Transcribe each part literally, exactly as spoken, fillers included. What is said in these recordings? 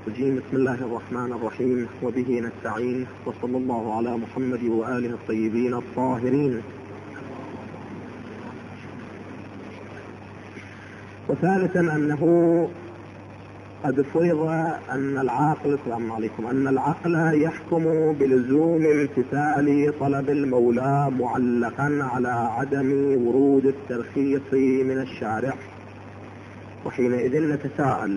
الرجيم. بسم الله الرحمن الرحيم، وبه نستعين، وصلى الله على محمد وآله الطيبين الطاهرين. وثالثا أنه قد فرض أن العاقل السلام عليكم أن العقل يحكم بلزوم امتثال طلب المولى معلقا على عدم ورود الترخيص من الشارع. وحينئذ نتساءل: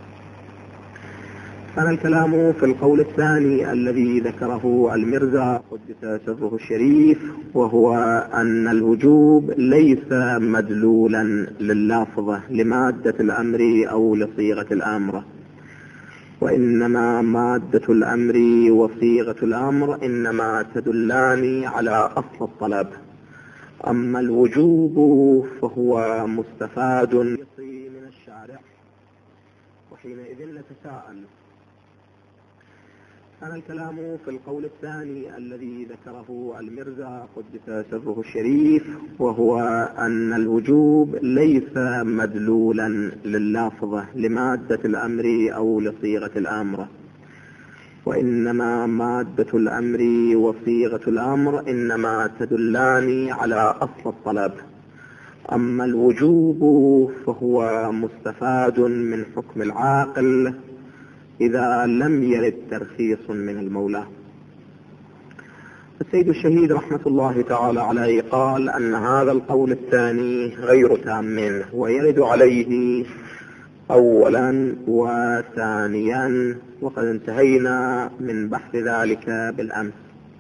كان الكلام في القول الثاني الذي ذكره المرزا قدس سره الشريف، وهو أن الوجوب ليس مدلولا لللافظة لمادة الأمر أو لصيغة الأمر، وإنما مادة الأمر وصيغة الأمر إنما تدلان على أصل الطلب. أما الوجوب فهو مستفاد من الشارع. وحينئذ نتساءل: كان الكلام في القول الثاني الذي ذكره المرزا قدس سره الشريف، وهو أن الوجوب ليس مدلولا لللافظة لمادة الأمر أو لصيغة الأمر، وإنما مادة الأمر وصيغة الأمر إنما تدلان على أصل الطلب. أما الوجوب فهو مستفاد من حكم العاقل إذا لم يرد ترخيص من المولى. السيد الشهيد رحمة الله تعالى عليه قال أن هذا القول الثاني غير تام، ويرد عليه أولا وثانيا، وقد انتهينا من بحث ذلك بالأمس.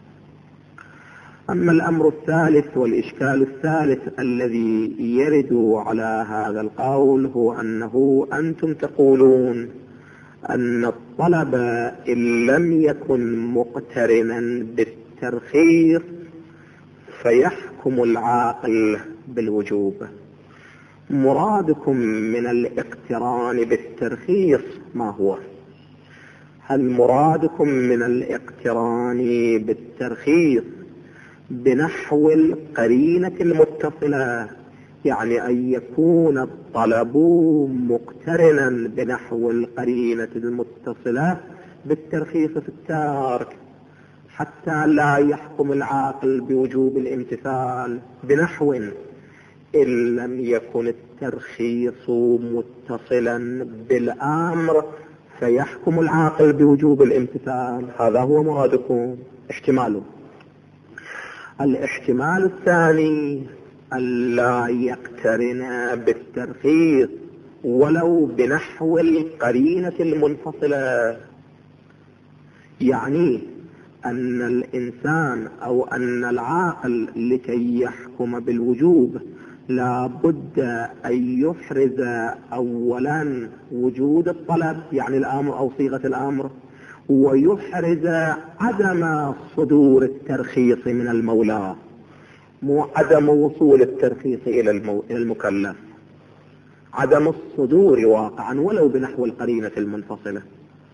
أما الأمر الثالث والإشكال الثالث الذي يرد على هذا القول هو أنه أنتم تقولون أن الطلب إن لم يكن مقترنا بالترخيص فيحكم العاقل بالوجوب. مرادكم من الاقتران بالترخيص ما هو؟ هل مرادكم من الاقتران بالترخيص بنحو القرينة المتصلة، يعني أن يكون الطلب مقترنا بنحو القرينة المتصلة بالترخيص في التارك حتى لا يحكم العاقل بوجوب الامتثال، بنحو إن لم يكن الترخيص متصلا بالأمر فيحكم العاقل بوجوب الامتثال؟ هذا هو مرادكم. احتماله. الاحتمال الثاني ألا يقترن بالترخيص ولو بنحو القرينة المنفصلة، يعني أن الإنسان أو أن العاقل لكي يحكم بالوجوب لا بد أن يفرز أولا وجود الطلب، يعني الأمر أو صيغة الأمر، ويحرز عدم صدور الترخيص من المولى، مو عدم وصول الترخيص إلى المكلف، عدم الصدور واقعا ولو بنحو القرينة المنفصلة.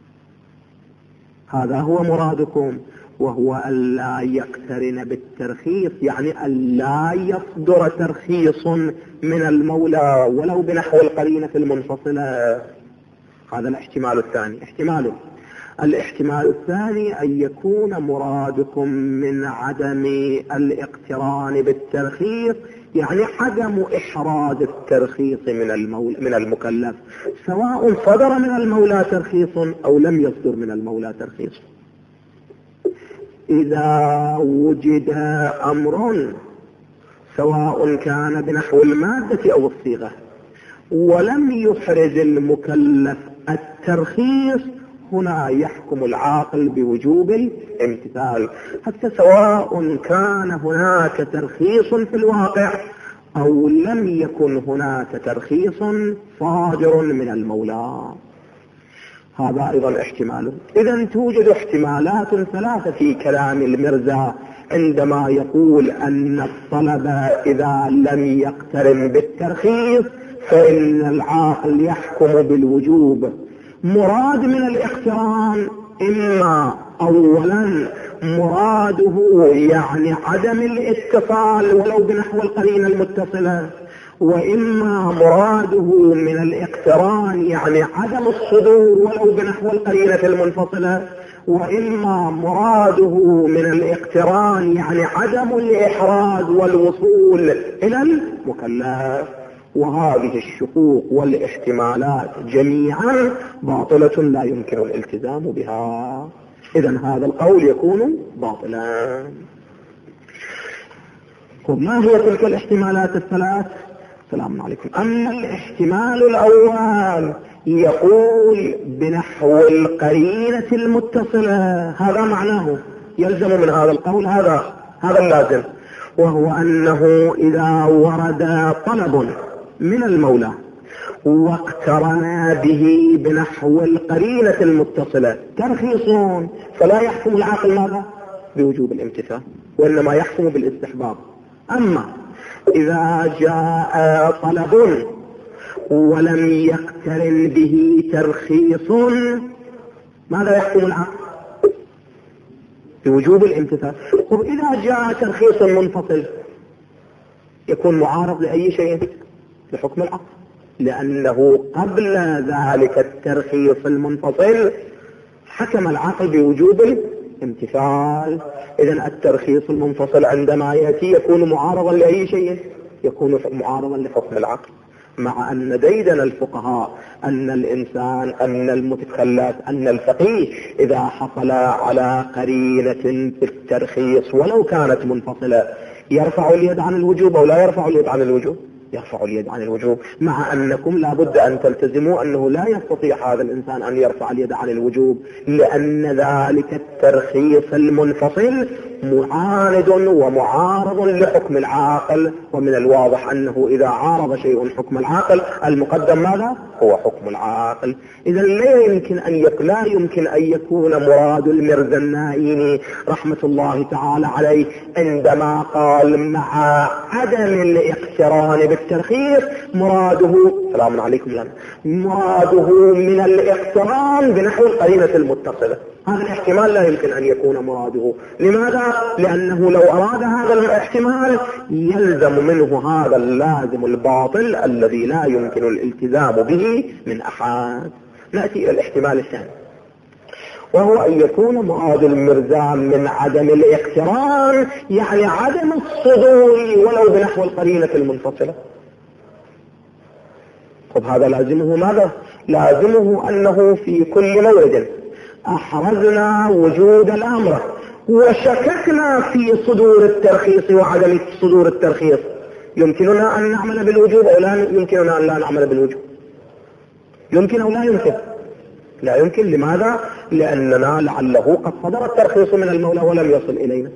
هذا هو مرادكم، وهو ألا يقترن بالترخيص، يعني ألا يصدر ترخيص من المولى ولو بنحو القرينة المنفصلة. هذا الاحتمال الثاني. احتماله الاحتمال الثاني أن يكون مرادكم من عدم الاقتران بالترخيص يعني عدم إحراز الترخيص من المولى من المكلف، سواء صدر من المولى ترخيص أو لم يصدر من المولى ترخيص. إذا وجد أمر سواء كان بنحو المادة أو الصيغة ولم يحرز المكلف الترخيص، هنا يحكم العاقل بوجوب الامتثال، حتى سواء كان هناك ترخيص في الواقع أو لم يكن هناك ترخيص صادر من المولى. هذا أيضا احتمال. إذا توجد احتمالات ثلاثة في كلام المرزا عندما يقول أن الطلب إذا لم يقترن بالترخيص فإن العاقل يحكم بالوجوب. مراد من الاقتران إما أولا مراده يعني عدم الاتصال ولو بنحو القرينة المتصلة، وإما مراده من الاقتران يعني عدم الصدور ولو بنحو القرينة المنفصلة، وإما مراده من الاقتران يعني عدم الإحراز والوصول إلى المكلف. وهذه الشقوق والاحتمالات جميعا باطلة لا يمكن الالتزام بها. إذن هذا القول يكون باطلا. ما هي تلك الاحتمالات الثلاث؟ السلام عليكم. أما الاحتمال الأول يقول بنحو القرينة المتصلة، هذا معناه يلزم من هذا القول هذا هذا اللازم، وهو أنه إذا ورد طلب من المولى واقترنا به بنحو القرينة المتصلة ترخيص، فلا يحكم العاقل ماذا؟ بوجوب الامتثال، وإنما يحكم بالاستحباب. أما إذا جاء طلب ولم يقترن به ترخيص ماذا يحكم العاقل؟ بوجوب الامتثال. طب إذا جاء ترخيص منفصل يكون معارض لأي شيء؟ لحكم العقل، لأنه قبل ذلك الترخيص المنفصل حكم العقل بوجوب الامتثال. إذن الترخيص المنفصل عندما يأتي يكون معارضا لأي شيء؟ يكون معارضا لحكم العقل، مع أن ديدن الفقهاء أن الإنسان أن المتكلف أن الفقيه إذا حصل على قرينة في الترخيص ولو كانت منفصلة يرفع اليد عن الوجوب أو لا يرفع اليد عن الوجوب؟ يرفع اليد عن الوجوب، مع أنكم لا بد أن تلتزموا أنه لا يستطيع هذا الإنسان أن يرفع اليد عن الوجوب، لأن ذلك الترخيص المنفصل معاند ومعارض لحكم العاقل، ومن الواضح أنه إذا عارض شيء حكم العاقل المقدم ماذا؟ هو حكم العاقل. إذا لا يمكن أن يك... لا يمكن أن يكون مراد المرزا النائيني رحمة الله تعالى عليه عندما قال مع عدم الاقتران بالترخيص مراده سلام عليكم لنا مراده من الاقتران بنحو القرينة المتصلة. هذا الاحتمال لا يمكن أن يكون مراده. لماذا؟ لأنه لو أراد هذا الاحتمال يلزم منه هذا اللازم الباطل الذي لا يمكن الالتزام به من أحد. نأتي إلى الاحتمال الثاني، وهو أن يكون مراد المرزام من عدم الاقتران يعني عدم الصدور ولو بنحو القرينة المنفصلة. طب هذا لازمه ماذا؟ لازمه أنه في كل مورد أحرزنا وجود الأمر وشككنا في صدور الترخيص وعدم صدور الترخيص، يمكننا أن نعمل بالوجوب أو لا يمكننا أن لا نعمل بالوجوب؟ يمكن أو لا يمكن؟ لا يمكن. لماذا؟ لأننا لعله قد صدر الترخيص من المولى ولم يصل إلينا.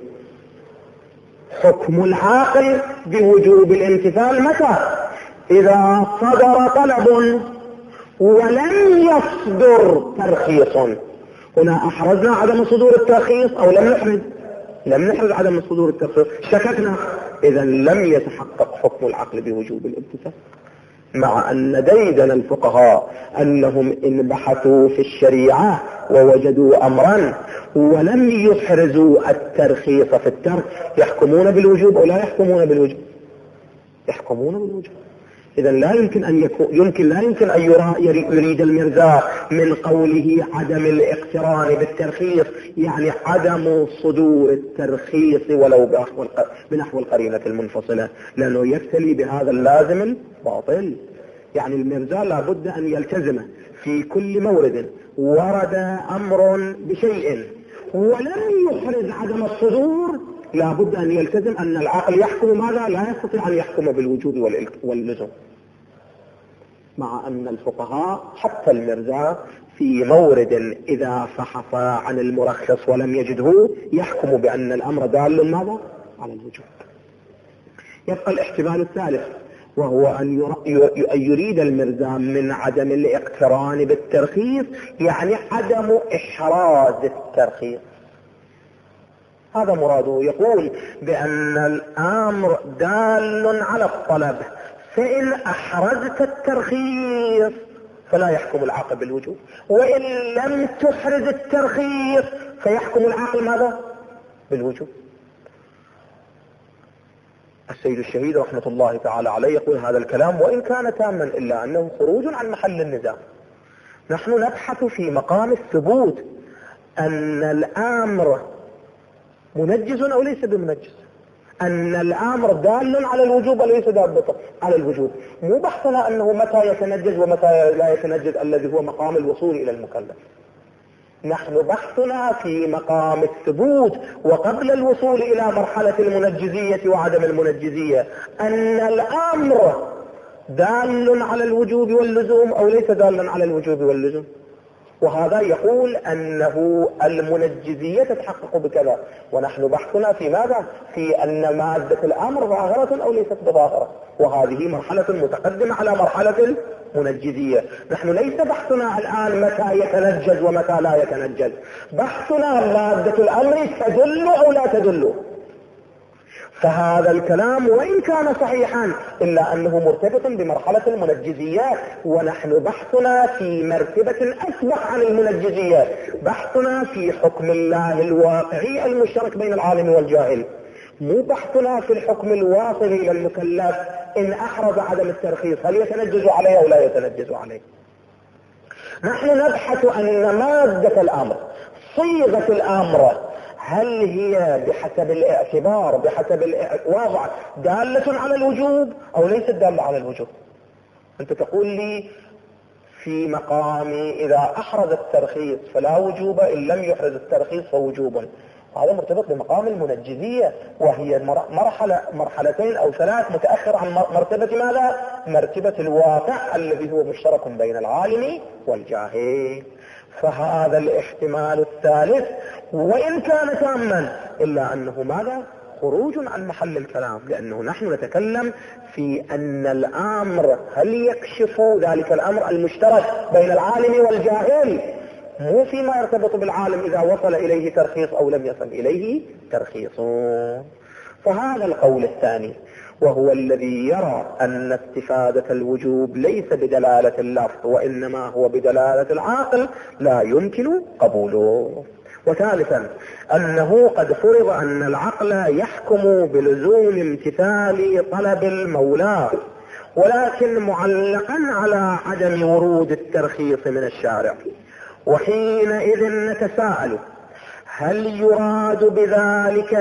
حكم العاقل بوجوب الامتثال متى؟ إذا صدر طلب ولم يصدر ترخيص. هنا أحرزنا عدم صدور الترخيص أو لم نحرز؟ لم نحرز عدم صدور الترخيص، شككنا، إذا لم يتحقق حكم العقل بوجوب الامتثال. مع أن ديدن الفقهاء أنهم إن بحثوا في الشريعة ووجدوا أمرا ولم يحرزوا الترخيص في الترك يحكمون بالوجوب أو لا يحكمون بالوجوب؟ يحكمون بالوجوب. إذا لا يمكن أن يكون يمكن لا يمكن أن يرى يريد المرزا من قوله عدم الاقتران بالترخيص يعني عدم صدور الترخيص ولو بنحو القرينة المنفصلة، لأنه يختلي بهذا اللازم الباطل. يعني المرزا لا بد أن يلتزم في كل مورد ورد أمر بشيء ولم يحرز عدم الصدور لا بد أن يلتزم أن العقل يحكم ماذا؟ لا يستطيع أن يحكم بالوجوب واللزوم. مع أن الفقهاء حتى المرزا في مورد إذا فحص عن المرخص ولم يجده يحكم بأن الأمر دال ماذا؟ على الوجوب. يبقى الاحتمال الثالث، وهو أن يريد المرزا من عدم الاقتران بالترخيص يعني عدم إحراز الترخيص. هذا مراده، يقول بأن الأمر دال على الطلب، فإن أحرزت الترخيص فلا يحكم العاقل بالوجوب، وإن لم تحرز الترخيص فيحكم العاقل ماذا؟ بالوجوب. السيد الشهيد رحمة الله تعالى عليه يقول هذا الكلام وإن كان تاما إلا أنه خروج عن محل النزاع. نحن نبحث في مقام الثبوت أن الأمر منجز أو ليس بمنجز، أن الأمر دال على الوجوب وليس دال على الوجوب، مو بحثنا أنه متى يتنجز ومتى لا يتنجز الذي هو مقام الوصول إلى المكلف. نحن بحثنا في مقام الثبوت وقبل الوصول إلى مرحلة المنجزية وعدم المنجزية أن الأمر دال على الوجوب واللزوم أو ليس دالا على الوجوب واللزوم. وهذا يقول أنه المنجزية تتحقق بكذا، ونحن بحثنا في ماذا؟ في أن مادة الأمر ظاهرة أو ليست بظاهرة، وهذه مرحلة متقدمة على مرحلة المنجزية. نحن ليس بحثنا الآن متى يتنجز ومتى لا يتنجز، بحثنا مادة الأمر تدل أو لا تدل. فهذا الكلام وإن كان صحيحا إلا أنه مرتبط بمرحلة المنجزيات، ونحن بحثنا في مرتبة أسبق عن المنجزيات، بحثنا في حكم الله الواقعي المشترك بين العالم والجاهل، مو بحثنا في الحكم الواصل إلى المكلف إن أحرز عدم الترخيص هل يتنجز عليه أو لا يتنجز عليه. نحن نبحث أن مادة الأمر صيغة الأمر هل هي بحسب الاعتبار بحسب الوضع دالة على الوجوب أو ليست دالة على الوجوب. أنت تقول لي في مقام إذا أحرز الترخيص فلا وجوب، إن لم يحرز الترخيص فوجوب. هذا مرتبط بمقام المنجزية، وهي مرحلة مرحلتين أو ثلاث متأخر عن مرتبة ماذا؟ مرتبة الواقع الذي هو مشترك بين العالم والجاهل. فهذا الاحتمال الثالث وإن كان تاما إلا أنه ماذا؟ خروج عن محل الكلام، لأنه نحن نتكلم في أن الأمر هل يكشف ذلك الأمر المشترك بين العالم والجاهل، مو فيما يرتبط بالعالم إذا وصل إليه ترخيص أو لم يصل إليه ترخيص. فهذا القول الثاني وهو الذي يرى أن استفادة الوجوب ليس بدلالة اللفظ وإنما هو بدلالة العاقل لا يمكن قبوله. وثالثا أنه قد فرض أن العقل يحكم بلزوم امتثال طلب المولى، ولكن معلقا على عدم ورود الترخيص من الشارع. وحينئذ نتساءل هل يراد بذلك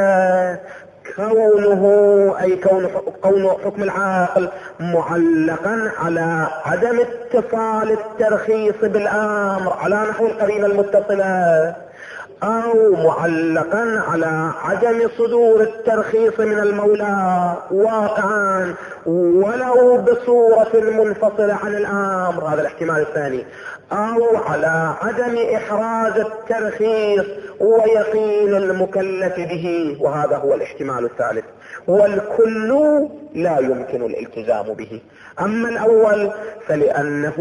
كونه أي كون كون حكم العاقل معلقا على عدم اتصال الترخيص بالأمر على نحو القرينة المتصلة، أو معلقا على عدم صدور الترخيص من المولى واقعا ولو بصورة منفصلة عن الأمر، هذا الاحتمال الثاني، أو على عدم إحراز الترخيص ويقين المكلف به، وهذا هو الاحتمال الثالث. والكل لا يمكن الالتزام به. أما الأول فلأنه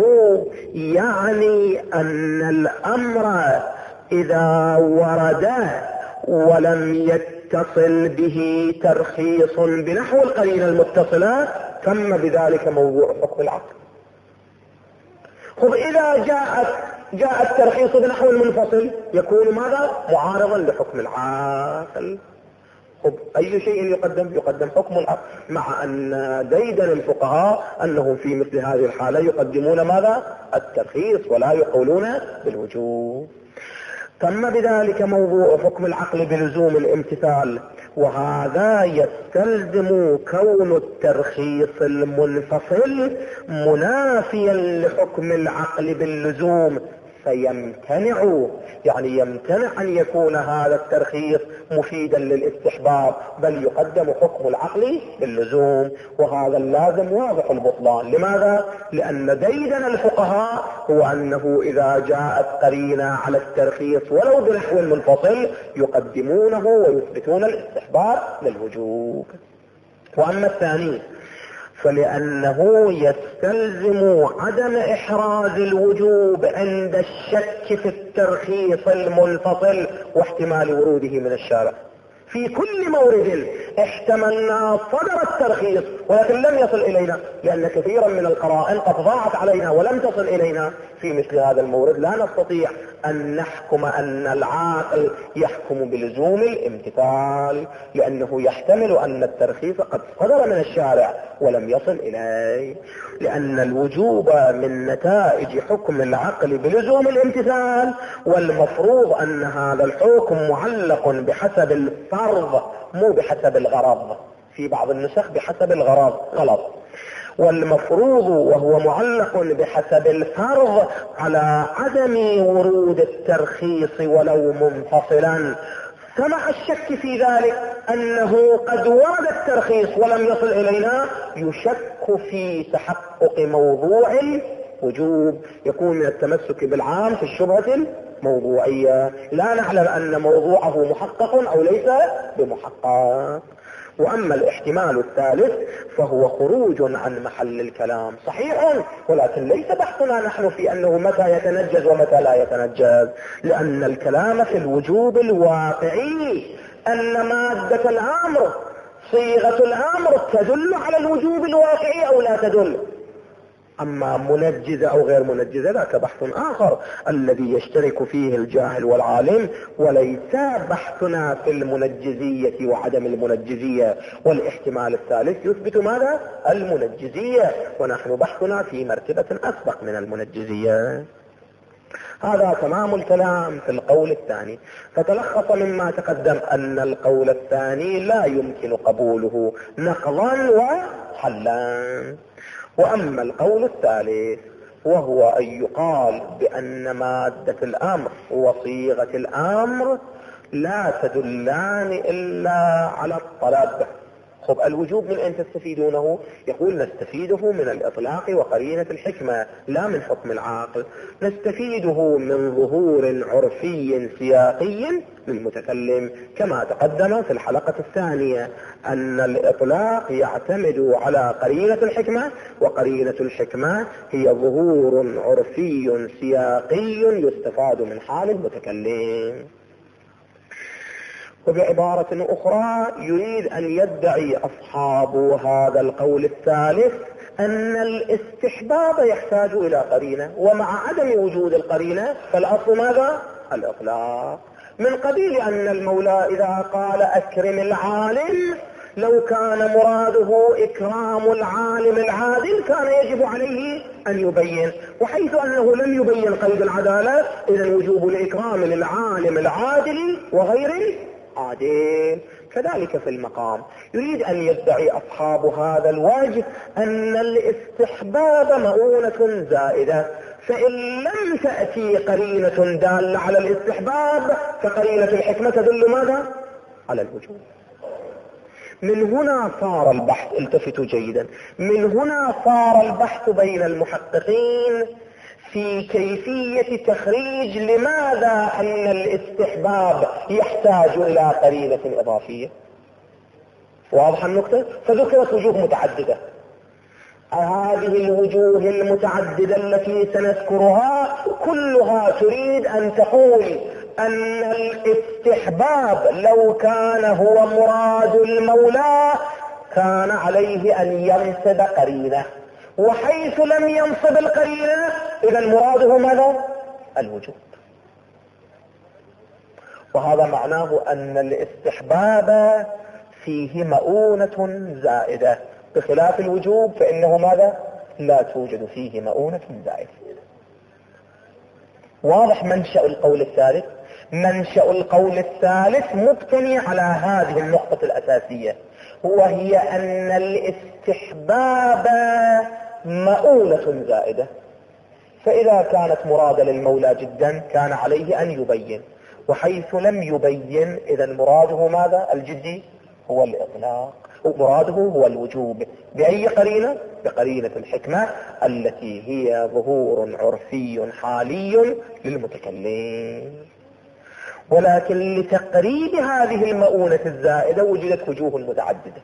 يعني أن الأمر إذا ورد ولم يتصل به ترخيص بنحو القرينة المتصلة تم بذلك موضوع حكم العقل. خذ إذا جاءت جاء الترخيص بنحو المنفصل يكون ماذا؟ معارضا لحكم العقل. خذ أي شيء يقدم يقدم حكم العقل، مع أن ديدن الفقهاء أنهم في مثل هذه الحالة يقدمون ماذا؟ الترخيص ولا يقولون بالوجوب. تم بذلك موضوع حكم العقل بلزوم الامتثال، وهذا يستلزم كون الترخيص المنفصل منافيا لحكم العقل باللزوم، فيمتنع يعني يمتنع أن يكون هذا الترخيص مفيدا للاستحباب، بل يقدم حكم العقل باللزوم، وهذا اللازم واضح البطلان. لماذا؟ لأن ديدن الفقهاء هو أنه إذا جاءت قرينة على الترخيص ولو بنحو منفصل يقدمونه ويثبتون الاستحباب للوجوب. وأما الثاني فلأنه يستلزم عدم إحراز الوجوب عند الشك في الترخيص المنفصل واحتمال وروده من الشارع، في كل مورد احتملنا صدر الترخيص ولكن لم يصل إلينا، لأن كثيرا من القرائن قد ضاعت علينا ولم تصل إلينا في مثل هذا المورد. لا نستطيع أن نحكم أن العاقل يحكم بلزوم الامتثال، لأنه يحتمل أن الترخيص قد صدر من الشارع ولم يصل إليه، لأن الوجوب من نتائج حكم العقل بلزوم الامتثال، والمفروض أن هذا الحكم معلق بحسب الفرض مو بحسب الغرض. في بعض النسخ بحسب الغرض غلط. والمفروض وهو معلق بحسب الفرض على عدم ورود الترخيص ولو منفصلا. سمع الشك في ذلك أنه قد ورد الترخيص ولم يصل إلينا، يشك في تحقق موضوع الوجوب، يكون من التمسك بالعام في الشبهة الموضوعية، لا نعلم أن موضوعه محقق أو ليس بمحقق. وأما الاحتمال الثالث فهو خروج عن محل الكلام، صحيح، ولكن ليس بحثنا نحن في أنه متى يتنجز ومتى لا يتنجز، لأن الكلام في الوجوب الواقعي أن مادة الأمر صيغة الأمر تدل على الوجوب الواقعي أو لا تدل. أما منجزة أو غير منجزة ذاك بحث آخر الذي يشترك فيه الجاهل والعالم، وليس بحثنا في المنجزية وعدم المنجزية. والاحتمال الثالث يثبت ماذا؟ المنجزية، ونحن بحثنا في مرتبة أسبق من المنجزية. هذا تمام الكلام في القول الثاني. فتلخص مما تقدم أن القول الثاني لا يمكن قبوله نقضا وحلا. وأما القول الثالث وهو أن يقال بأن مادة الأمر وصيغة الأمر لا تدلان إلا على الطلب. خب الوجوب من أين تستفيدونه؟ يقول نستفيده من الإطلاق وقرينة الحكمة لا من حكم العاقل. نستفيده من ظهور عرفي سياقي للمتكلم، كما تقدم في الحلقة الثانية أن الإطلاق يعتمد على قرينة الحكمة، وقرينة الحكمة هي ظهور عرفي سياقي يستفاد من حال المتكلم. وبعبارة أخرى يريد أن يدعي أصحاب هذا القول الثالث أن الاستحباب يحتاج إلى قرينة، ومع عدم وجود القرينة فالأصل ماذا؟ الإطلاق. من قبيل أن المولى إذا قال أكرم العالم لو كان مراده إكرام العالم العادل كان يجب عليه أن يبين، وحيث أنه لم يبين قيد العدالة إذن وجوب الإكرام للعالم العادل وغير عادل. كذلك في المقام يريد أن يدعي أصحاب هذا الوجه أن الاستحباب مؤونة زائدة، فإن لم تأتي قرينة دالة على الاستحباب فقرينة الحكمة تدل ماذا؟ على الوجوب. من هنا صار البحث، التفتوا جيدا، من هنا صار البحث بين المحققين في كيفية تخريج لماذا أن الاستحباب يحتاج إلى قرينة إضافية. واضح النقطة؟ فذكرت وجوه متعددة. هذه الوجوه المتعددة التي سنذكرها كلها تريد أن تقول أن الاستحباب لو كان هو مراد المولى كان عليه أن ينصب قرينة، وحيث لم ينصب القرينة إذا مراده ماذا؟ الوجوب. وهذا معناه أن الاستحباب فيه مؤونة زائدة، بخلاف الوجوب فإنه ماذا؟ لا توجد فيه مؤونة زائدة. واضح منشأ القول الثالث؟ منشأ القول الثالث مبتني على هذه النقطة الأساسية، وهي أن الاستحباب مؤونة زائدة، فإذا كانت مرادة للمولى جدا كان عليه أن يبين، وحيث لم يبين إذا مراده ماذا؟ الجدي هو الإطلاق، ومراده هو الوجوب. بأي قرينة؟ بقرينة الحكمة التي هي ظهور عرفي حالي للمتكلم. ولكن لتقريب هذه المؤونة الزائدة وجدت وجوه متعددة.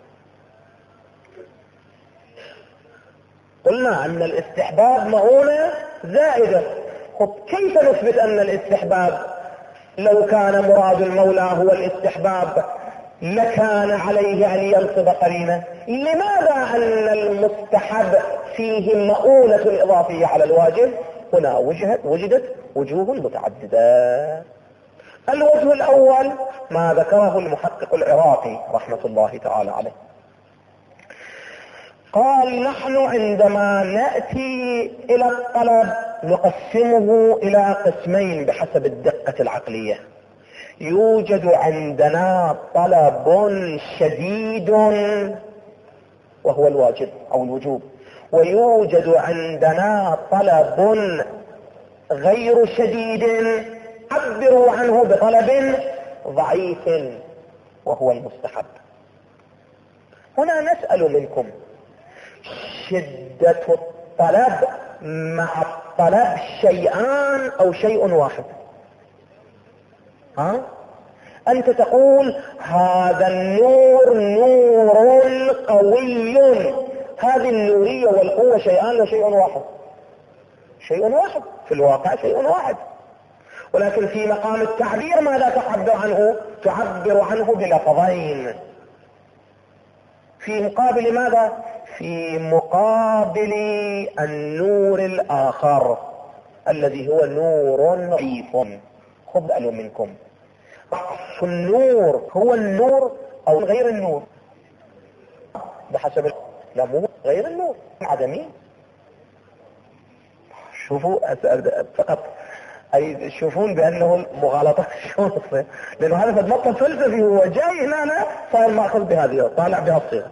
قلنا أن الاستحباب مؤونة زائدة. خب كيف نثبت أن الاستحباب لو كان مراد المولى هو الاستحباب لكان عليه أن ينصب قرينة. لماذا أن المستحب فيه مؤونة الإضافية على الواجب؟ هنا وجدت وجوه متعددة. الوجه الأول ما ذكره المحقق العراقي رحمة الله تعالى عليه، قال: نحن عندما نأتي إلى الطلب نقسمه إلى قسمين بحسب الدقة العقلية. يوجد عندنا طلب شديد وهو الواجب أو الوجوب، ويوجد عندنا طلب غير شديد عبروا عنه بطلب ضعيف وهو المستحب. هنا نسأل منكم: شدة الطلب مع الطلب شيئان أو شيء واحد؟ ها؟ أنت تقول هذا النور نور قوي، هذه النورية والقوة شيئان وشيء واحد؟ شيء واحد في الواقع، شيء واحد، ولكن في مقام التعبير ماذا تعبر عنه؟ تعبر عنه بلفظين. في مقابل ماذا؟ في مقابل النور الآخر الذي هو نور ضعيف. خذ ألو منكم، النور هو النور أو غير النور؟ بحسب النور غير النور عدمي. شوفوا فقط أي تشوفون بأنه مغالطة شوفة، لأنه هذا مطلب فلسفي، هو جاي هنا صار مأخذ بهذه طالع بها الصيغة.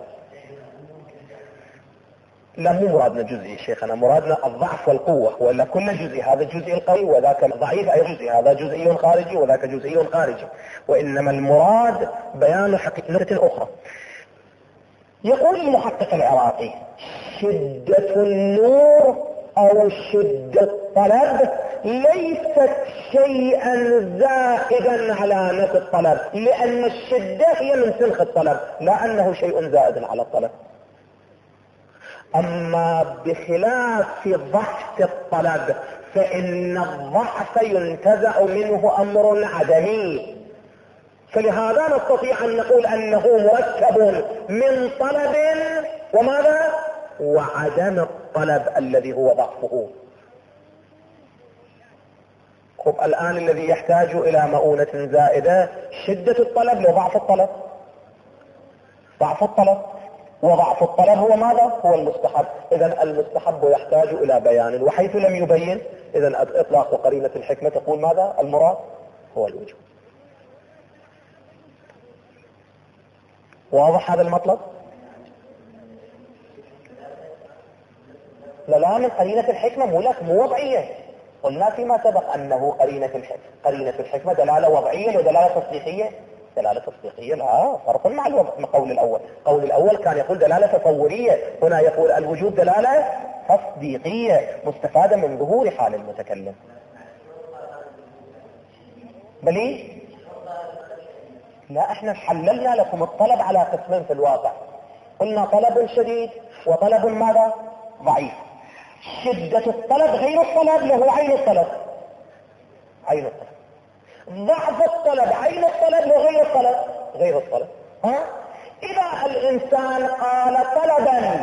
لا، مو مرادنا جزئي شيخنا، مرادنا الضعف والقوة، ولا كل جزئي، هذا الجزئي القوي وذاك الضعيف أي جزئي، هذا جزئي خارجي وذاك جزئي خارجي، وإنما المراد بيان حقيقة أخرى. يقول المحقق العراقي: شدة النور أو شدة الطلب ليست شيئا زائدا على نفس الطلب، لأن الشدة هي من سنخ الطلب، لا أنه شيء زائد على الطلب. أما بخلاف ضعف الطلب فإن الضعف ينتزع منه أمر عدمي، فلهذا نستطيع أن نقول أنه مركب من طلب وماذا؟ وعدم الطلب الذي هو ضعفه. خب الآن الذي يحتاج إلى مؤونة زائدة شدة الطلب لضعف الطلب، ضعف الطلب، وضعف الطلب هو ماذا؟ هو المستحب. إذن المستحب يحتاج إلى بيان، وحيث لم يبين إذن إطلاق قرينة الحكمة تقول ماذا؟ المراد هو الوجوب. واضح هذا المطلب؟ لا لا، من قرينة الحكمة مو لك مو وضعية. قلنا فيما سبق أنه قرينة الحكمة قرينة الحكمة دلالة وضعية ودلالة تصديقية. دلالة تصديقية لا فرق مع القول الأول. القول الأول كان يقول دلالة تصورية، هنا يقول الوجوب دلالة تصديقية مستفادة من ظهور حال المتكلم. بلي لا، احنا حللنا لكم الطلب على قسمين في الواقع، قلنا طلب شديد وطلب ماذا؟ ضعيف. شدة الطلب غير الطلب له عين الطلب، عين الطلب. ضعف الطلب عين الطلب وغير الطلب، غير الطلب. ها؟ إذا الإنسان قال طلبا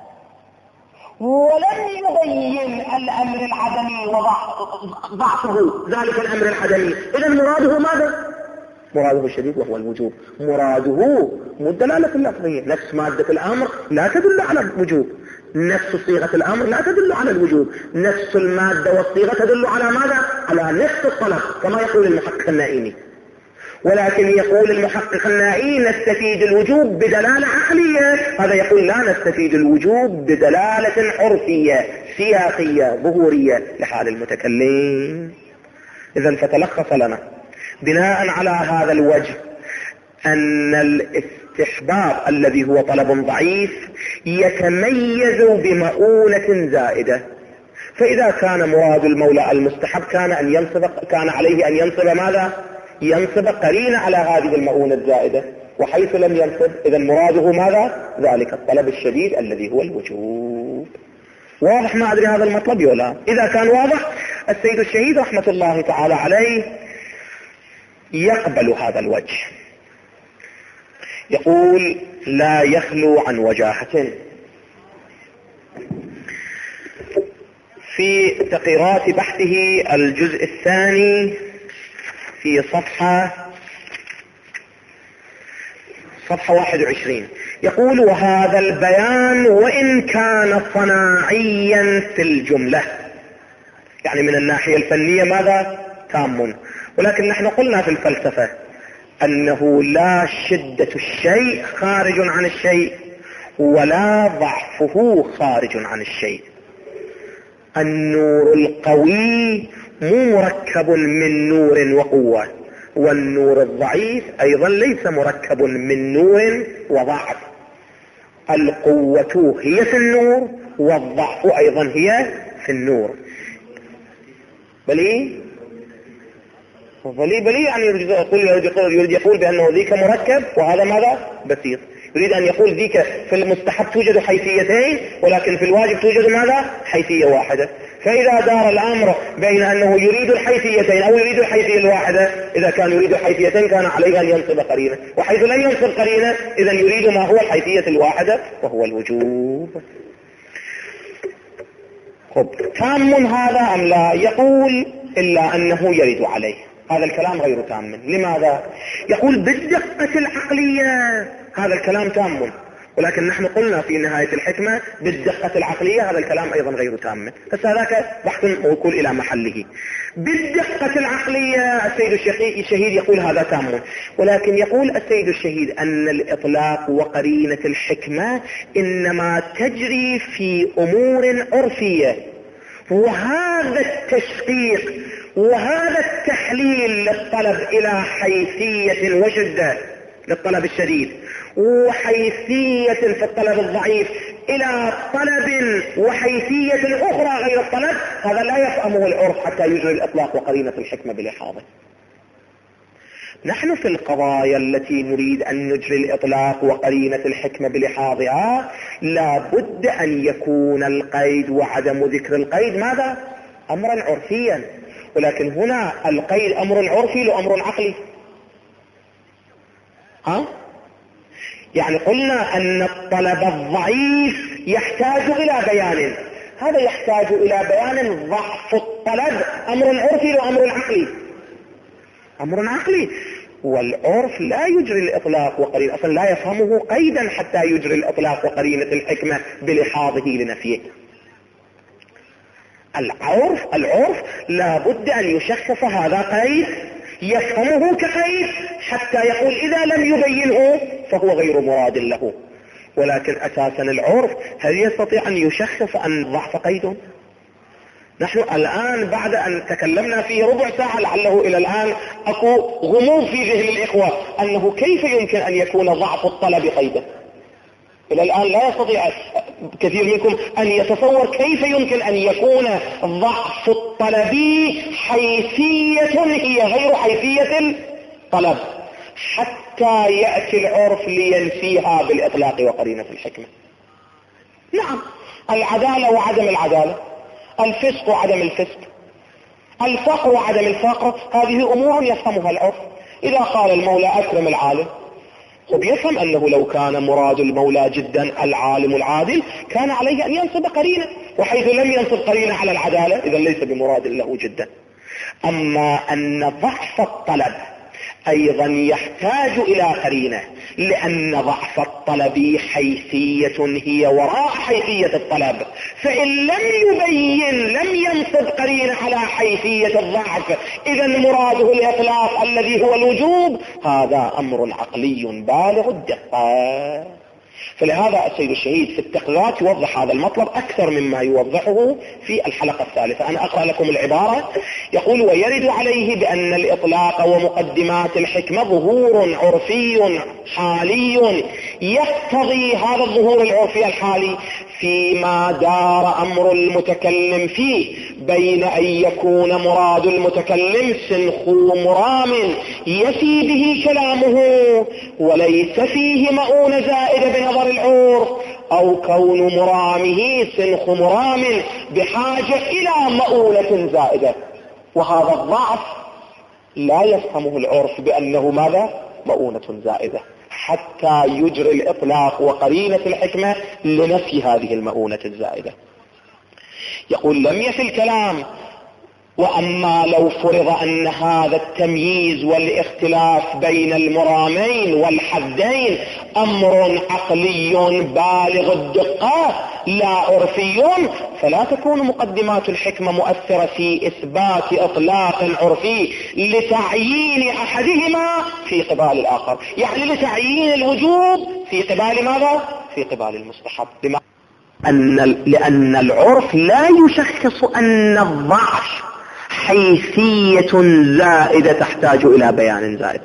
ولم يبين الأمر العدمي وضعفه ذلك الأمر العدمي، إذا مراده ماذا؟ مراده الشديد وهو الوجوب. مراده مو الدلالة اللفظية، نفس مادة الأمر لا تدل على الوجوب، نفس صيغة الأمر لا تدل على الوجوب، نفس المادة والصيغة تدل على ماذا؟ على نفس الطلب كما يقول المحقق النائمي. ولكن يقول المحقق النائمي نستفيد الوجوب بدلالة عقلية، هذا يقول لا، نستفيد الوجوب بدلالة عرفية سياقية ظهورية لحال المتكلم. إذن فتلخص لنا بناء على هذا الوجه أن الاستحباب الذي هو طلب ضعيف يتميز بمؤونة زائدة. فإذا كان مراد المولى المستحب كان أن ينصب كان عليه أن ينصب ماذا؟ ينصب قرينة على هذه المؤونة الزائدة، وحيث لم ينصب إذا مراده ماذا؟ ذلك الطلب الشديد الذي هو الوجوب. واضح؟ ما أدري هذا المطلب ولا؟ إذا كان واضح السيد الشهيد رحمة الله تعالى عليه يقبل هذا الوجه. يقول لا يخلو عن وجاهة. في تقريرات بحثه الجزء الثاني في صفحة صفحة واحد وعشرين يقول وهذا البيان وإن كان صناعيا في الجملة، يعني من الناحية الفنية ماذا؟ تام، ولكن نحن قلنا في الفلسفة أنه لا شدة الشيء خارج عن الشيء ولا ضعفه خارج عن الشيء. النور القوي مو مركب من نور وقوة، والنور الضعيف أيضا ليس مركب من نور وضعف. القوة هي في النور والضعف أيضا هي في النور. بلي بلي بلي يعني يريد يقول, يريد يقول بأنه ذيك مركب وهذا ماذا؟ بسيط. يريد أن يقول ذيك في المستحب توجد حيثيتين ولكن في الواجب توجد ماذا؟ حيثية واحدة. فإذا دار الأمر بين أنه يريد الحيثيتين أو يريد الحيثية الواحدة، إذا كان يريد الحيثيتين كان عليه أن ينصب قرينة، وحيث لم ينصب قرينة إذا يريد ما هو الحيثية الواحدة وهو الوجوب. خب تام هذا أم لا؟ يقول إلا أنه يرد عليه. هذا الكلام غير تام. لماذا؟ يقول بالدقة العقلية هذا الكلام تام، ولكن نحن قلنا في نهاية الحكمة بالدقة العقلية هذا الكلام أيضا غير تام، بس هذاك بحث موكول إلى محله. بالدقة العقلية السيد الشهيد يقول هذا تام، ولكن يقول السيد الشهيد أن الإطلاق وقرينة الحكمة إنما تجري في أمور عرفية، وهذا التشقيق وهذا التحليل للطلب إلى حيثية وشدة للطلب الشديد، وحيثية في الطلب الضعيف إلى طلب وحيثية أخرى غير الطلب، هذا لا يفهمه العرف حتى يجري الإطلاق وقرينة الحكمة بلحاظه. نحن في القضايا التي نريد أن نجري الإطلاق وقرينة الحكمة بلحاظها لا بد أن يكون القيد وعدم ذكر القيد ماذا؟ أمرا عرفيا، ولكن هنا القيد أمر عرفي لأمر عقلي. ها؟ يعني قلنا أن الطلب الضعيف يحتاج إلى بيان، هذا يحتاج إلى بيان. ضعف الطلب أمر عرفي وأمر عقلي، أمر عقلي، والعرف لا يجري الإطلاق وقرينة، أصلا لا يفهمه قيدا حتى يجري الإطلاق وقرينة الحكمة بلحاظه لنفيه. العرف العرف لا بد أن يشخص هذا قيد يفهمه كقيد حتى يقول إذا لم يبينه فهو غير مراد له، ولكن أساسا العرف هل يستطيع أن يشخص أن ضعف قيد؟ نحن الآن بعد أن تكلمنا فيه ربع ساعة لعله إلى الآن أكو غموض في ذهن الإخوة أنه كيف يمكن أن يكون ضعف الطلب قيدا. إلى الآن لا يستطيع كثير منكم أن يتصور كيف يمكن أن يكون ضعف الطلب حيثية هي غير حيثية الطلب حتى يأتي العرف لينفيها بالإطلاق وقرينة الحكمة. نعم، العدالة وعدم العدالة، الفسق وعدم الفسق، الفقر وعدم الفقر، هذه أمور يفهمها العرف. إذا قال المولى أكرم العالم، وبيفهم أنه لو كان مراد المولى جدا العالم العادل كان عليه أن ينصب قرينة، وحيث لم ينصب قرينة على العدالة إذا ليس بمراد له جدا. أما أن ضعف الطلب أيضا يحتاج إلى قرينة، لأن ضعف الطلب حيثية هي وراء حيثية الطلب، فإن لم يبين لم ينصب قرينة على حيثية الضعف إذا مراده الإطلاق الذي هو الوجوب، هذا أمر عقلي بالغ الدقة. فلهذا السيد الشهيد في التقريرات يوضح هذا المطلب أكثر مما يوضحه في الحلقة الثالثة. أنا أقرأ لكم العبارة. يقول ويرد عليه بأن الإطلاق ومقدمات الحكمة ظهور عرفي حالي يقتضي هذا الظهور العرفي الحالي فيما دار أمر المتكلم فيه بين أن يكون مراد المتكلم سنخ مرام يفي به كلامه وليس فيه مؤونة زائدة بنظر العرف، أو كون مرامه سنخ مرام بحاجة إلى مؤونة زائدة. وهذا الضعف لا يفهمه العرف بأنه ماذا؟ مؤونة زائدة حتى يجري الإطلاق وقرينة الحكمة لنفي هذه المؤونة الزائدة. يقول لم يفي الكلام: وأما لو فرض أن هذا التمييز والاختلاف بين المرامين والحدين أمر عقلي بالغ الدقة لا عرفي، فلا تكون مقدمات الحكمة مؤثرة في إثبات إطلاق عرفي لتعيين أحدهما في قبال الآخر، يعني لتعيين الوجوب في قبال ماذا؟ في قبال المستحب. أن لأن العرف لا يشخص أن الضعف حيثية زائدة تحتاج إلى بيان زائد.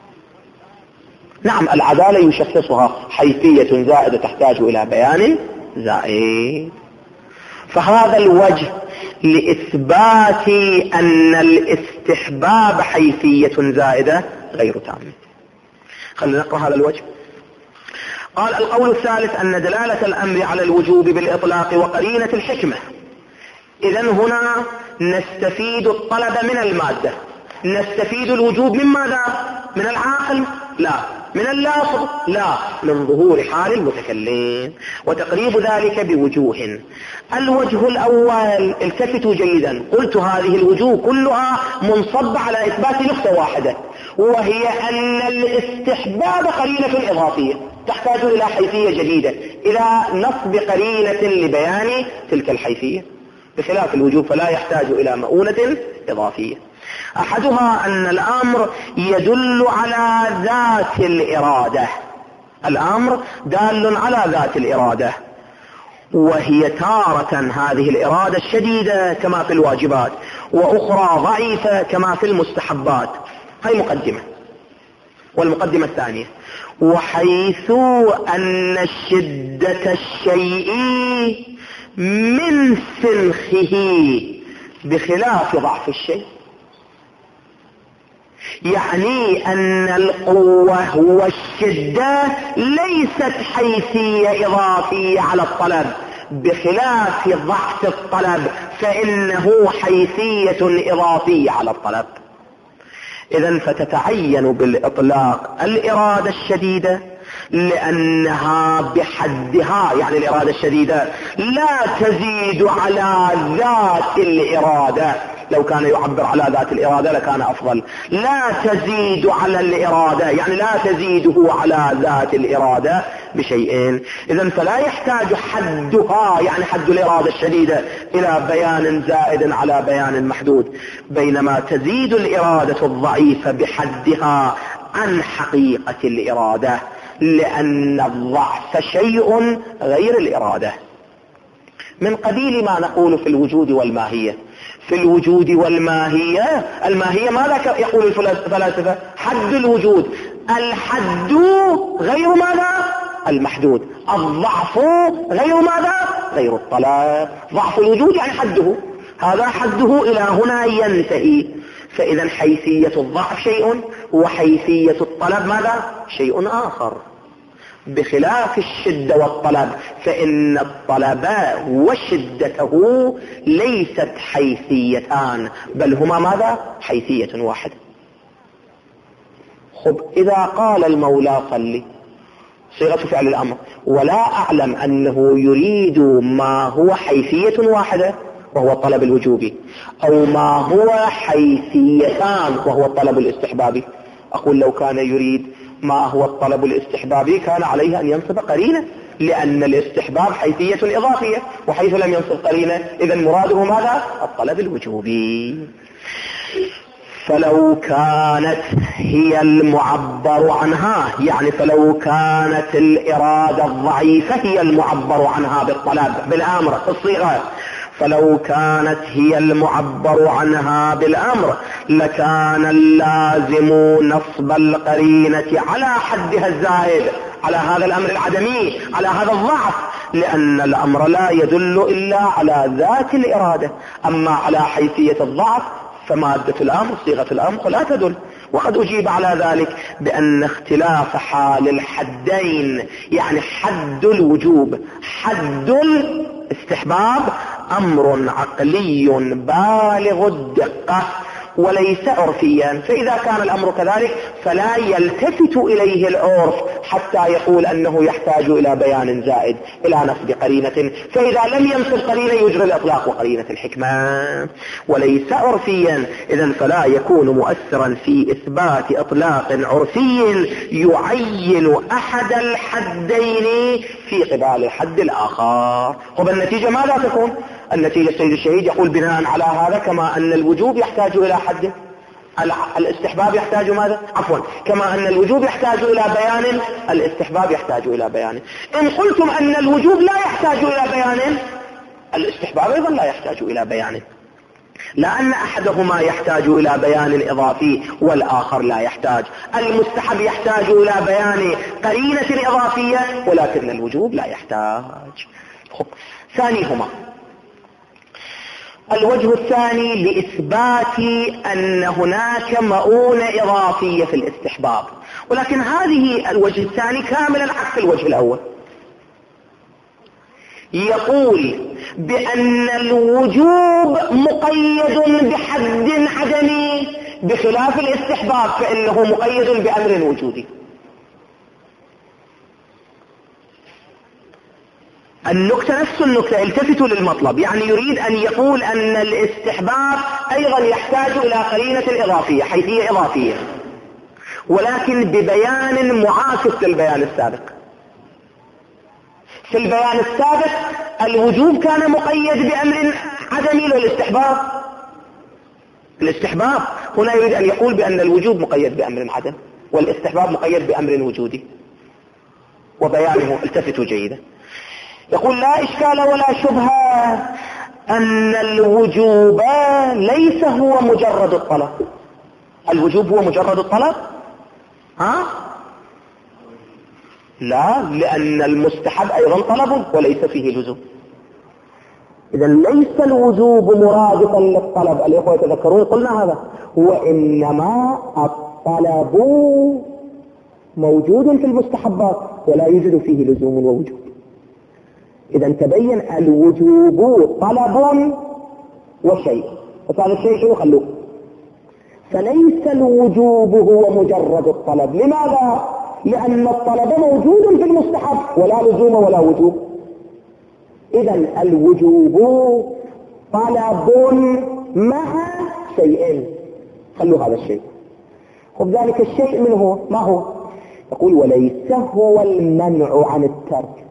نعم العدالة يشخصها حيثية زائدة تحتاج إلى بيان زائد. فهذا الوجه لإثبات أن الاستحباب حيثية زائدة غير تام. خلينا نقرأ هذا الوجه. قال: القول الثالث أن دلالة الأمر على الوجوب بالإطلاق وقرينة الحكمة. إذن هنا نستفيد الطلب من المادة، نستفيد الوجوب من ماذا؟ من العاقل؟ لا. من اللافظ؟ لا. من ظهور حال المتكلم. وتقريب ذلك بوجوه. الوجه الأول، التفتوا جيدا، قلت هذه الوجوه كلها منصبة على إثبات نقطة واحدة، وهي أن الاستحباب قرينة إضافية تحتاج إلى حيثية جديدة، إلى نصب قرينة لبيان تلك الحيثية، بخلاف الوجوب فلا يحتاج إلى مؤونة إضافية. أحدها أن الأمر يدل على ذات الإرادة، الأمر دال على ذات الإرادة، وهي تارة هذه الإرادة الشديدة كما في الواجبات، وأخرى ضعيفة كما في المستحبات. هاي مقدمة. والمقدمة الثانية: وحيث أن شدة الشيء من سنخه بخلاف ضعف الشيء، يعني أن القوة والشدة ليست حيثية إضافية على الطلب، بخلاف ضعف الطلب فإنه حيثية إضافية على الطلب. إذن فتتعين بالإطلاق الإرادة الشديدة لأنها بحدها، يعني الإرادة الشديدة لا تزيد على ذات الإرادة، لو كان يعبر على ذات الإرادة لكان أفضل. لا تزيد على الإرادة يعني لا تزيده على ذات الإرادة بشيئين. إذن فلا يحتاج حدها، يعني حد الإرادة الشديدة، إلى بيان زائد على بيان محدود، بينما تزيد الإرادة الضعيفة بحدها عن حقيقة الإرادة، لأن الضعف شيء غير الإرادة. من قبيل ما نقول في الوجود والماهية. في الوجود والماهية، الماهية ماذا يقول الفلاسفة؟ حد الوجود. الحد غير ماذا؟ المحدود. الضعف غير ماذا؟ غير الطلب. ضعف الوجود يعني حده، هذا حده إلى هنا ينتهي. فإذا حيثية الضعف شيء، وحيثية الطلب ماذا؟ شيء آخر، بخلاف الشدة والطلب، فإن الطلب وشدته ليست حيثيتان، بل هما ماذا؟ حيثية واحدة. خب إذا قال المولى صلي، صيغة فعل الأمر، ولا أعلم أنه يريد ما هو حيثية واحدة وهو الطلب الوجوبي، أو ما هو حيثيتان وهو الطلب الاستحبابي، أقول لو كان يريد ما هو الطلب الاستحبابي كان عليه أن ينصب قرينة، لأن الاستحباب حيثية إضافية، وحيث لم ينصب قرينة إذا مراده ماذا؟ الطلب الوجوبي. فلو كانت هي المعبر عنها، يعني فلو كانت الإرادة الضعيفة هي المعبر عنها بالطلب بالأمر في الصيغة، فلو كانت هي المعبر عنها بالأمر لكان اللازم نصب القرينة على حدها الزائد، على هذا الأمر العدمي، على هذا الضعف، لأن الأمر لا يدل إلا على ذات الإرادة. أما على حيثية الضعف فمادة الأمر صيغة الأمر لا تدل. وقد أجيب على ذلك بأن اختلاف حال الحدين، يعني حد الوجوب حد الاستحباب، أمر عقلي بالغ الدقة، وليس عرفيا. فإذا كان الأمر كذلك فلا يلتفت إليه العرف حتى يقول أنه يحتاج إلى بيان زائد إلى نصب قرينة، فإذا لم ينصب قرينة يجري الإطلاق وقرينة الحكمة. وليس عرفيا إذن فلا يكون مؤثرا في إثبات إطلاق عرفي يعين أحد الحدين في قبال الحد الآخر. طب النتيجة ماذا تكون؟ النتيجة السيد الشهيد يقول بناء على هذا كما أن الوجوب يحتاج إلى حد، الاستحباب يحتاج ماذا؟ عفوا كما أن الوجوب يحتاج إلى بيان، الاستحباب يحتاج إلى بيان. إن قلتم أن الوجوب لا يحتاج إلى بيان، الاستحباب أيضا لا يحتاج إلى بيان، لأن أحدهما يحتاج إلى بيان إضافي والآخر لا يحتاج. المستحب يحتاج إلى بيان قرينة إضافية ولكن الوجوب لا يحتاج. ثانيهما الوجه الثاني لإثبات أن هناك مؤونة إضافية في الاستحباب، ولكن هذه الوجه الثاني كاملا عكس الوجه الأول. يقول بأن الوجوب مقيد بحد عدمي بخلاف الاستحباب فإنه مقيد بأمر وجودي. النكتة نفس النكتة، التفتوا للمطلب، يعني يريد أن يقول أن الاستحباب أيضا يحتاج إلى قرينة إضافية، حيثية إضافية، ولكن ببيان معاكس للبيان السابق. في البيان السابق الوجوب كان مقيد بأمر عدمي والاستحباب الاستحباب هنا يريد أن يقول بأن الوجوب مقيد بأمر عدم والاستحباب مقيد بأمر وجودي، وبيانه التفتوا جيدا. يقول لا إشكال ولا شبهة أن الوجوب ليس هو مجرد الطلب. الوجوب هو مجرد الطلب؟ ها؟ لا، لأن المستحب أيضا طلب وليس فيه لزوم. إذا ليس الوجوب مرادفا للطلب. الإخوة يتذكرون قلنا هذا، وإنما الطلب موجود في المستحبات ولا يوجد فيه لزوم ووجوب. إذا تبين الوجوب طلب وشيء، وهذا الشيء شنو خلوه؟ فليس الوجوب هو مجرد الطلب. لماذا؟ لأن الطلب موجود في المستحب ولا لزوم ولا وجوب. إذا الوجوب طلب مع شيئين، خلوا هذا الشيء. خذ ذلك الشيء من هو؟ ما هو؟ يقول وليس هو المنع عن الترك.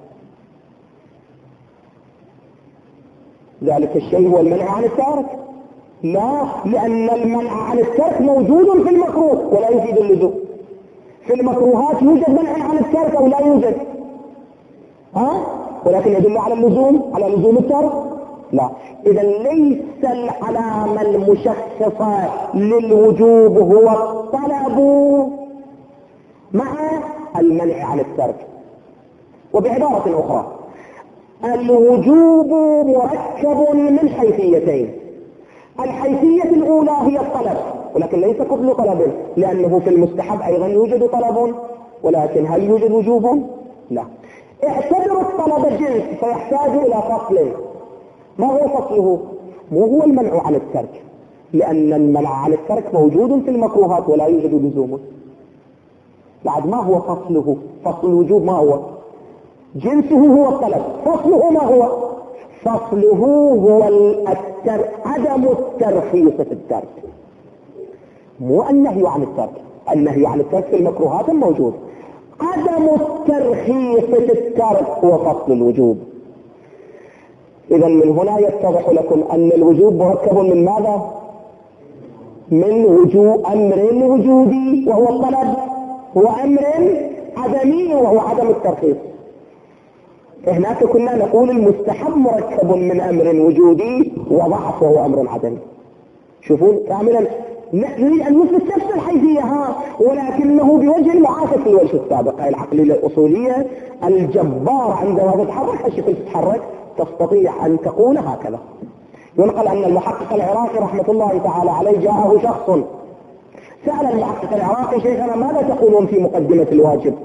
ذلك الشيء هو المنع عن الترك؟ لا، لأن المنع عن الترك موجود في المكروه ولا يفيد اللزوم. في المكروهات يوجد منع عن الترك أو لا يوجد؟ ها؟ ولكن يدل على اللزوم، على لزوم الترك؟ لا. إذا ليس العلامة المشخصة للوجوب هو الطلب مع المنع عن الترك. وبعبارة أخرى الوجوب مركب من حيثيتين. الحيثية الأولى هي الطلب، ولكن ليس كل طلب، لأنه في المستحب أيضا يوجد طلب، ولكن هل يوجد وجوب؟ لا. اعتبر الطلب جنس فيحتاج إلى فصل. ما هو فصله؟ مو هو المنع عن الترك، لأن المنع عن الترك موجود في المكروهات ولا يوجد لزوم. بعد ما هو فصله؟ فصل الوجوب ما هو؟ جنسه هو الطلب، فصله ما هو؟ فصله هو التر... عدم الترخيص في الترك، مو النهي عن الترك. النهي عن الترك في المكروهات موجود، عدم الترخيص في الترك هو فصل الوجوب. إذا من هنا يتضح لكم أن الوجوب مركب من ماذا؟ من وجوب أمر وجودي وهو الطلب، وأمر عدمي وهو عدم الترخيص. هناك كنا نقول المستحب مركب من أمر وجودي وضعف وهو أمر عدمي. شوفون كاملا نريد أن نثبت نفس الحيثية ها، ولكنه بوجه معاكس للوجه السابق. العقلية الأصولية الجبار عندما تتحرك الشكل تتحرك تستطيع أن تقول هكذا. ينقل أن المحقق العراقي رحمة الله تعالى عليه جاءه شخص سأل المحقق العراقي شيخنا ماذا تقولون في مقدمة الواجب؟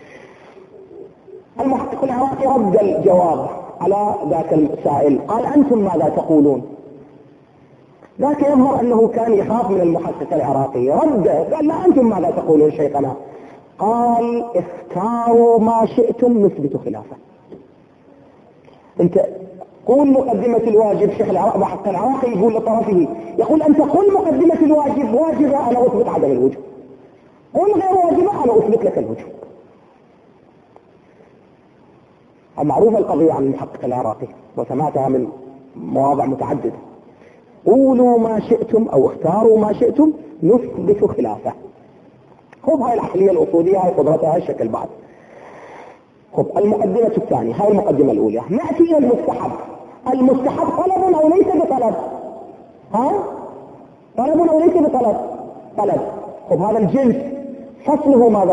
المحقق العراقي رد الجواب على ذاك السائل، قال أنتم ماذا تقولون؟ ذاك يظهر أنه كان يخاف من المحقق العراقي، رد قال: لا أنتم ماذا تقولون شيخنا؟ قال: اختاروا ما شئتم نثبت خلافه. انت قول مقدمة الواجب، شيخ المحقق العراقي يقول لطرفه، يقول: انت قل مقدمة الواجب واجبة، انا اثبت عدم الوجوب. قل غير واجبة، انا اثبت لك الوجوب. معروفة القضية عن المحقق العراقي وسمعتها من مواضع متعددة: قولوا ما شئتم او اختاروا ما شئتم نثبت خلافه. خذ هاي العقلية الأصولية، هاي قدرتها الشكل بعد. خذ المقدمة الثانية، هاي المقدمة الأولى. نأتي إلى المستحب. المستحب طلب أو ليس بطلب؟ ها؟ طلب أو ليس بطلب؟ طلب. خذ هذا الجنس فصله ماذا؟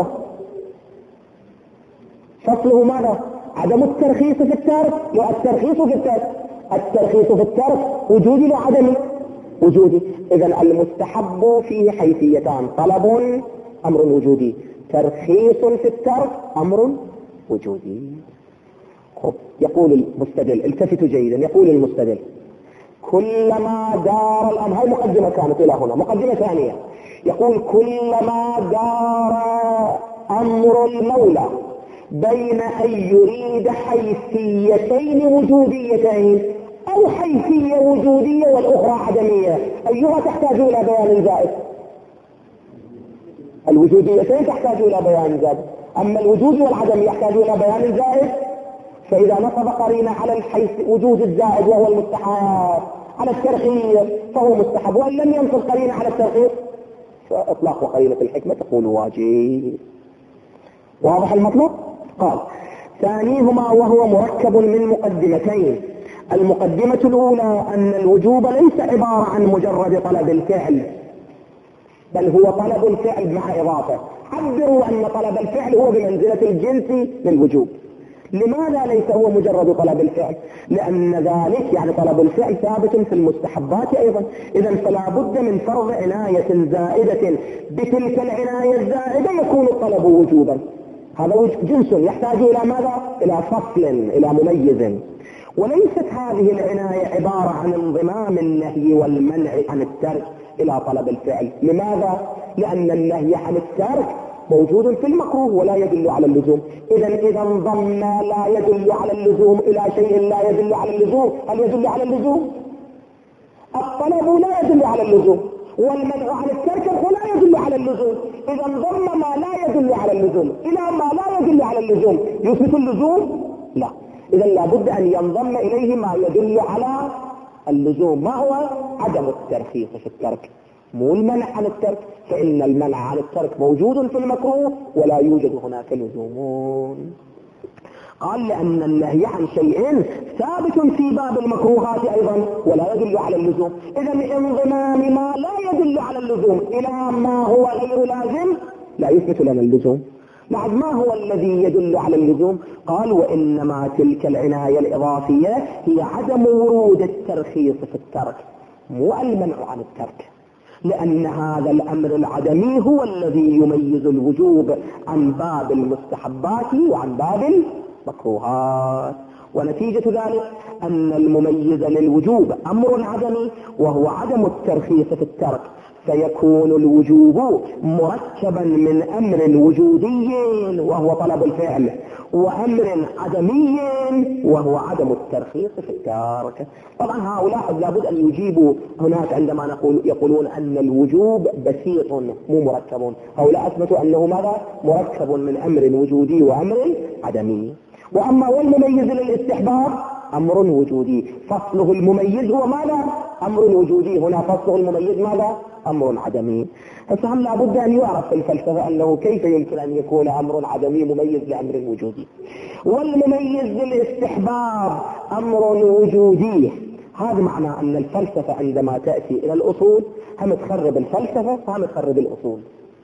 فصله ماذا؟ عدم الترخيص في الترك. لو الترخيص في الترك، الترخيص في الترك وجودي وعدمي؟ وجودي. إذن المستحب فيه حيثيتان: طلب أمر وجودي، ترخيص في الترك أمر وجودي. خب. يقول المستدل، التفتوا جيدا، يقول المستدل: كلما دار الأمر، هاي مقدمة كانت إلى هنا، مقدمة ثانية، يقول: كلما دار أمر المولى بين أن يريد حيثيتين وجوديتين أو حيثية وجودية والأخرى عدمية، أيها تحتاج إلى بيان زائد؟ الوجوديتين تحتاج إلى بيان زائد، أما الوجود والعدم يحتاج إلى بيان زائد. فإذا نصب قرينة على الحيث وجود الزائد وهو المستحب، على الترخيص فهو مستحب، وإن لم ينصب قرينة على الترخيص فإطلاق قرينة الحكمة تقول واجب. واضح المطلب؟ قال: ثانيهما وهو مركب من مقدمتين. المقدمة الأولى أن الوجوب ليس عبارة عن مجرد طلب الفعل، بل هو طلب الفعل مع إضافة. عبروا أن طلب الفعل هو بمنزلة الجنس للوجوب. لماذا ليس هو مجرد طلب الفعل؟ لأن ذلك يعني طلب الفعل ثابت في المستحبات أيضا، إذن فلا بد من فرض عناية زائدة بتلك العناية الزائدة يكون الطلب وجوبا. هذا جنس يحتاج إلى ماذا؟ إلى فصل، إلى مميز. وليست هذه العناية عبارة عن انضمام النهي والمنع عن الترك إلى طلب الفعل. لماذا؟ لأن النهي عن الترك موجود في المكروه ولا يدل على اللزوم. إذا إذا انضم لا يدل على اللزوم إلى شيء لا يدل على اللزوم، هل يدل على اللزوم؟ الطلب لا يدل على اللزوم، والمنع عن الترك لا يدل على اللزوم. إذا انضم ما لا يدل على اللزوم إلى ما لا يدل على اللزوم، يثبت اللزوم؟ لا. إذا لابد أن ينضم إليه ما يدل على اللزوم. ما هو؟ عدم الترخيص في الترك، مو المنع عن الترك، فإن المنع عن الترك موجود في المكروه ولا يوجد هناك لزوم. قال: لأن النهي عن شيء ثابت في باب المكروهات أيضا ولا يدل على اللزوم. إذا انضمام ما لا يدل على اللزوم إلى ما هو غير لازم لا يثبت لنا اللزوم. بعد ما هو الذي يدل على اللزوم؟ قال: وإنما تلك العناية الإضافية هي عدم ورود الترخيص في الترك، مو المنع عن الترك، لأن هذا الأمر العدمي هو الذي يميز الوجوب عن باب المستحبات وعن باب المكروهات. ونتيجة ذلك أن المميز للوجوب أمر عدمي وهو عدم الترخيص في الترك، فيكون الوجوب مركبا من أمر وجودي وهو طلب الفعل، وأمر عدمي وهو عدم الترخيص في الترك. طبعا هؤلاء لابد أن يجيبوا هناك عندما نقول يقولون أن الوجوب بسيط مو مركب. هؤلاء أثبتوا أنه ماذا؟ مركب من أمر وجودي وأمر عدمي. وأما والمميز للاستحباب أمر وجودي، فصله المميز هو ماذا؟ أمر وجودي. هنا فصله المميز ماذا؟ أمر عدمي. فهم لابد أن يعرف في الفلسفة أنه كيف يمكن أن يكون أمر عدمي مميز لأمر وجودي، والمميز للاستحباب أمر وجودي. هذا معنى أن الفلسفة عندما تأتي إلى الأصول هم تخرب الفلسفة وهم تخرب الأصول.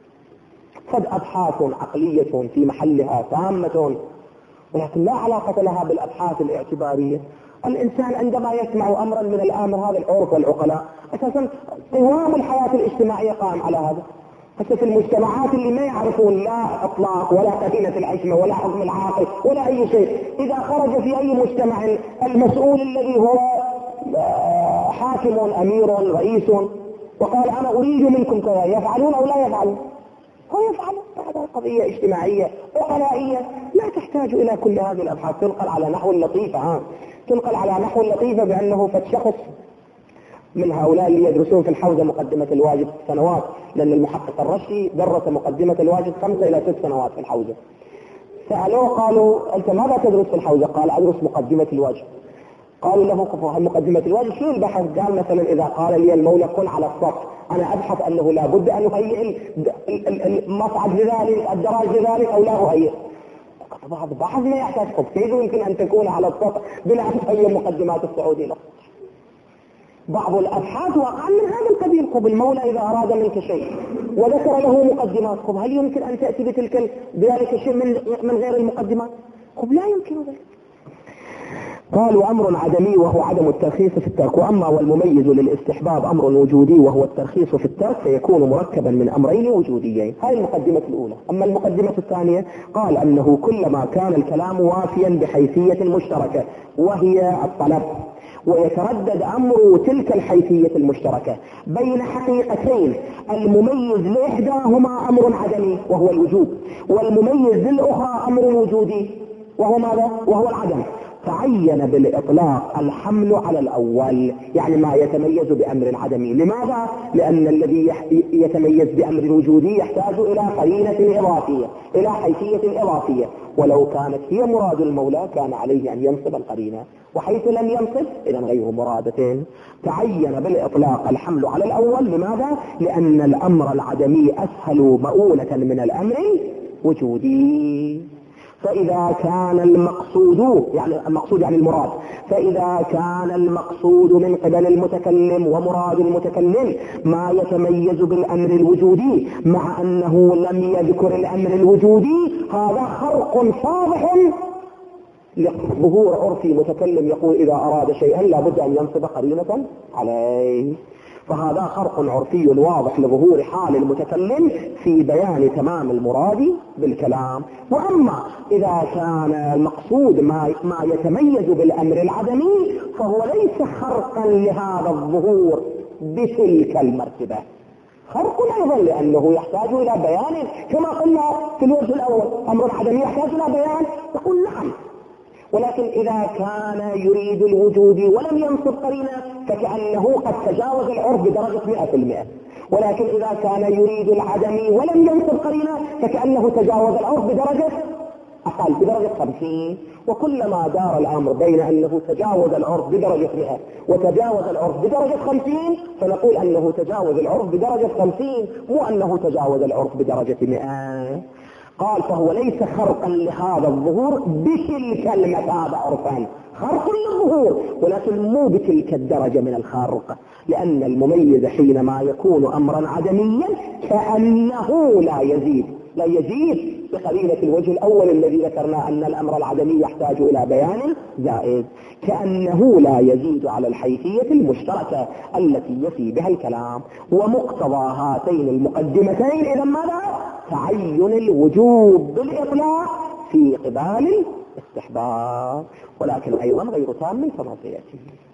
قد أبحاث عقلية في محلها تامة، ولكن لا علاقة لها بالأبحاث الاعتبارية. الإنسان عندما يسمع أمرا من الآمر، هذا العرف والعقلاء أساسا قوام الحياة الاجتماعية قائم على هذا. حتى في المجتمعات اللي ما يعرفون لا إطلاق ولا قرينة العشمة ولا حكم العاقل ولا أي شيء، إذا خرج في أي مجتمع المسؤول الذي هو حاكم أمير رئيس وقال أنا أريد منكم كذا، يفعلون أو لا يفعلون؟ هو يفعل. هذا قضية اجتماعية وقضائية لا تحتاج إلى كل هذه الأبحاث. تنقل على نحو اللطيفة ها. تنقل على نحو اللطيفة بأنه فشخص من هؤلاء اللي يدرسون في الحوزة مقدمة الواجب سنوات، لأن المحقق الرشدي درس مقدمة الواجب خمسة إلى ست سنوات في الحوزة. سألوه قالوا أنت ماذا تدرس في الحوزة؟ قال أدرس مقدمة الواجب. قالوا له مقدمة الواجب شو البحث؟ قال مثلا إذا قال لي المولى كن على السطح، أنا أبحث أنه لا بد أن أهيئ المصعد لذلك، الدراج لذلك، أو لا أهيئ. بعض البحث ما يحتاج خب، كيف يمكن أن تكون على السطح بلا أن تهيئ مقدمات الصعود له؟ بعض الأبحاث وقع من هذا القبيل. قب المولى إذا أراد منك شيء وذكر له مقدمات، قب هل يمكن أن تأتي بتلك بذلك الشيء من, من غير المقدمات؟ قب لا يمكن ذلك. قالوا أمر عدمي وهو عدم الترخيص في الترك، وأما والمميز للاستحباب أمر وجودي وهو الترخيص في الترك فيكون مركبا من أمرين وجوديين. هذه المقدمة الأولى. أما المقدمة الثانية قال أنه كلما كان الكلام وافيا بحيثية مشتركة وهي الطلب، ويتردد أمر تلك الحيثية المشتركة بين حقيقتين، المميز لإحداهما أمر عدمي وهو الوجود، والمميز للأخرى أمر وجودي وهو ماذا؟ وهو العدم، تعين بالإطلاق الحمل على الأول، يعني ما يتميز بأمر عدمي. لماذا؟ لأن الذي يتميز بأمر وجودي يحتاج إلى قرينة إضافية، إلى حيثية إضافية، ولو كانت هي مراد المولى كان عليه أن ينصب القرينة، وحيث لم ينصب إذا غير مرادة. تعين بالإطلاق الحمل على الأول. لماذا؟ لأن الأمر العدمي أسهل مؤونة من الأمر الوجودي. فإذا كان المقصود يعني المقصود يعني المراد، فإذا كان المقصود من قبل المتكلم ومراد المتكلم ما يتميز بالأمر الوجودي مع أنه لم يذكر الأمر الوجودي، هذا خرق صالح لظهور عرفي متكلم يقول إذا أراد شيئا لابد أن ينصب قرينة عليه. فهذا خرق عرفي واضح لظهور حال المتكلم في بيان تمام المراد بالكلام. وأما إذا كان المقصود ما, ما يتميز بالأمر العدمي فهو ليس خرقا لهذا الظهور بتلك المرتبة، خرق أيضا لأنه يحتاج إلى بيان كما قلنا في الوجه الأول، أمر عدمي يحتاج إلى بيان، نقول نعم. ولكن إذا كان يريد الوجود ولم ينصب قرينة فكأنه قد تجاوز العرف بدرجة مئة في المئة، ولكن إذا كان يريد العدم ولم ينصب قرينة فكأنه تجاوز العرف بدرجة أقل، بدرجة خمسين. وكلما دار الأمر بين أنه تجاوز العرف بدرجة مئة وتجاوز العرف بدرجة خمسين فنقول أنه تجاوز العرف بدرجة خمسين، مو أنه تجاوز العرف بدرجة مئة. قال فهو ليس خرقا لهذا الظهور بتلك المثابة عرفا، خرق للظهور ولكن مو بتلك الدرجة من الخرق، لأن المميز حينما يكون أمرا عدميا كأنه لا يزيد لا يزيد بقرينة الوجه الأول الذي ذكرنا أن الأمر العدمي يحتاج إلى بيان زائد، كأنه لا يزيد على الحيثية المشتركة التي يفي بها الكلام. ومقتضى هاتين المقدمتين إذا ماذا؟ تعين الوجوب بالإطلاق في قبال الاستحباب، ولكن أيضا غير تام كما سيأتي.